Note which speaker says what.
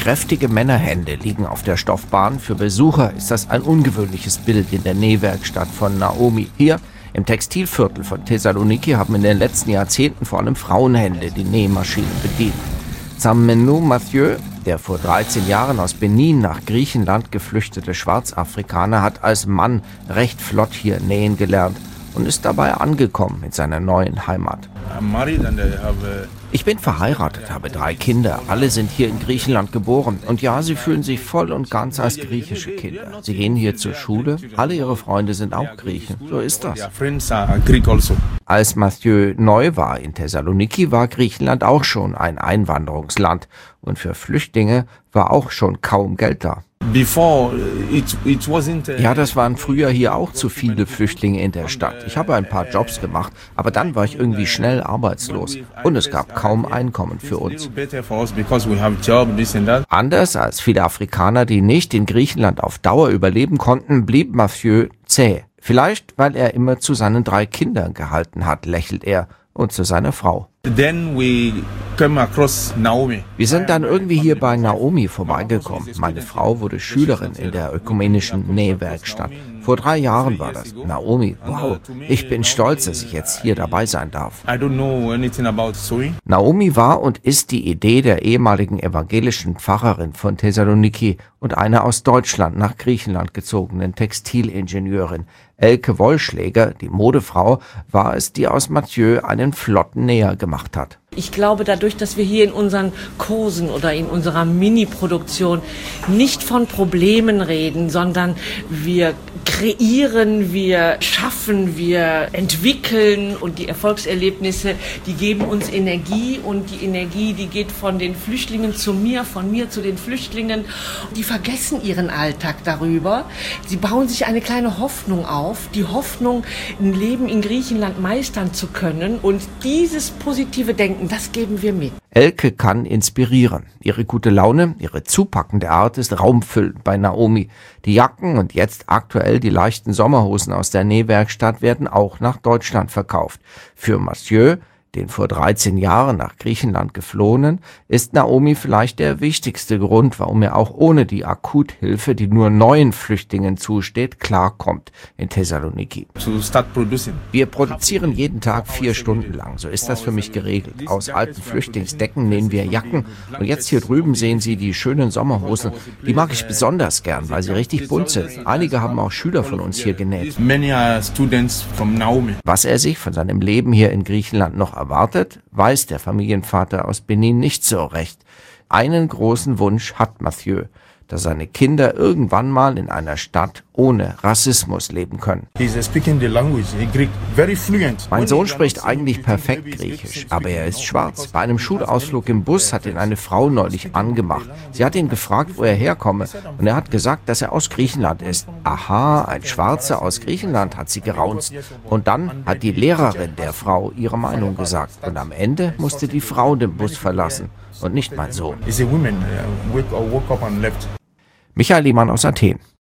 Speaker 1: Kräftige Männerhände liegen auf der Stoffbahn. Für Besucher ist das ein ungewöhnliches Bild in der Nähwerkstatt von Naomi. Hier im Textilviertel von Thessaloniki haben in den letzten Jahrzehnten vor allem Frauenhände die Nähmaschinen bedient. Tsamenou Mathieu, der vor 13 Jahren aus Benin nach Griechenland geflüchtete Schwarzafrikaner, hat als Mann recht flott hier nähen gelernt und ist dabei angekommen in seiner neuen Heimat. Ich bin verheiratet, habe 3 Kinder. Alle sind hier in Griechenland geboren. Und ja, sie fühlen sich voll und ganz als griechische Kinder. Sie gehen hier zur Schule. Alle ihre Freunde sind auch Griechen. So ist das. Als Mathieu neu war in Thessaloniki, war Griechenland auch schon ein Einwanderungsland. Und für Flüchtlinge war auch schon kaum Geld da. Ja, das waren früher hier auch zu viele Flüchtlinge in der Stadt. Ich habe ein paar Jobs gemacht, aber dann war ich irgendwie schnell arbeitslos und es gab kaum Einkommen für uns. Anders als viele Afrikaner, die nicht in Griechenland auf Dauer überleben konnten, blieb Mathieu zäh. Vielleicht, weil er immer zu seinen 3 Kindern gehalten hat, lächelt er, und zu seiner Frau. Wir sind dann irgendwie hier bei Naomi vorbeigekommen. Meine Frau wurde Schülerin in der ökumenischen Nähwerkstatt. Vor 3 Jahren war das. Naomi, wow, ich bin stolz, dass ich jetzt hier dabei sein darf. Naomi war und ist die Idee der ehemaligen evangelischen Pfarrerin von Thessaloniki und einer aus Deutschland nach Griechenland gezogenen Textilingenieurin. Elke Wollschläger, die Modefrau, war es, die aus Mathieu einen flotten Näher gemacht hat.
Speaker 2: Ich glaube, dadurch, dass wir hier in unseren Kursen oder in unserer Mini-Produktion nicht von Problemen reden, sondern wir kreieren, wir schaffen, wir entwickeln und die Erfolgserlebnisse, die geben uns Energie und die Energie, die geht von den Flüchtlingen zu mir, von mir zu den Flüchtlingen. Die vergessen ihren Alltag darüber. Sie bauen sich eine kleine Hoffnung auf, die Hoffnung, ein Leben in Griechenland meistern zu können und dieses positive Denken, das geben wir mit.
Speaker 1: Elke kann inspirieren. Ihre gute Laune, ihre zupackende Art ist raumfüllend bei Naomi. Die Jacken und jetzt aktuell die leichten Sommerhosen aus der Nähwerkstatt werden auch nach Deutschland verkauft. Für Mathieu, den vor 13 Jahren nach Griechenland geflohenen, ist Naomi vielleicht der wichtigste Grund, warum er auch ohne die Akuthilfe, die nur neuen Flüchtlingen zusteht, klarkommt in Thessaloniki. Wir produzieren jeden Tag 4 Stunden lang, so ist das für mich geregelt. Aus alten Flüchtlingsdecken nähen wir Jacken und jetzt hier drüben sehen Sie die schönen Sommerhosen. Die mag ich besonders gern, weil sie richtig bunt sind. Einige haben auch Schüler von uns hier genäht. Was er sich von seinem Leben hier in Griechenland noch erwartet, weiß der Familienvater aus Benin nicht so recht. Einen großen Wunsch hat Mathieu, dass seine Kinder irgendwann mal in einer Stadt ohne Rassismus leben können. Mein Sohn spricht eigentlich perfekt Griechisch, aber er ist schwarz. Bei einem Schulausflug im Bus hat ihn eine Frau neulich angemacht. Sie hat ihn gefragt, wo er herkomme, und er hat gesagt, dass er aus Griechenland ist. Aha, ein Schwarzer aus Griechenland, hat sie geraunzt. Und dann hat die Lehrerin der Frau ihre Meinung gesagt. Und am Ende musste die Frau den Bus verlassen und nicht mein Sohn. Michael Lehmann aus Athen.